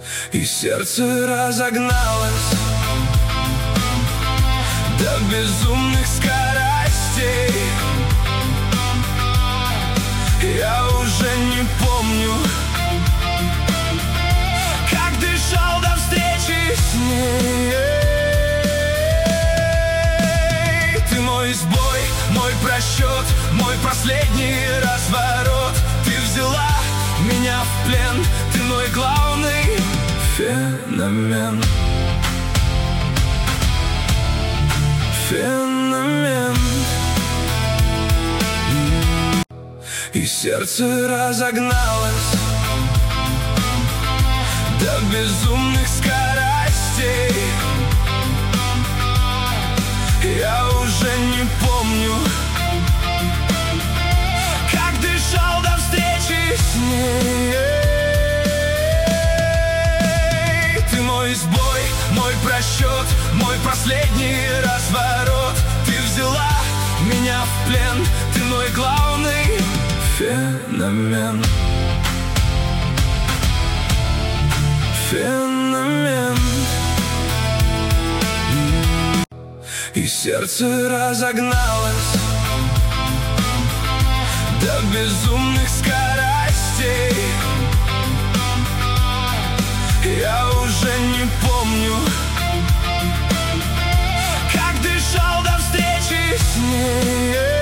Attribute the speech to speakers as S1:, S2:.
S1: И сердце разогналось до безумных скоростей. Я уже не помню, как дышал до встречи с ней. Ты мой сбой, мой просчет, мой последний разворот. Ты взяла меня в плен, ты мой главный феномен. Феномен. И сердце разогналось до безумных скоростей. Я уже не помню, как дышал до встречи с ней. Ты мой сбой, мой просчет, мой последний разворот. Ты взяла меня в плен, ты мой главный феномен. Феномен. И сердце разогналось до безумных скоростей.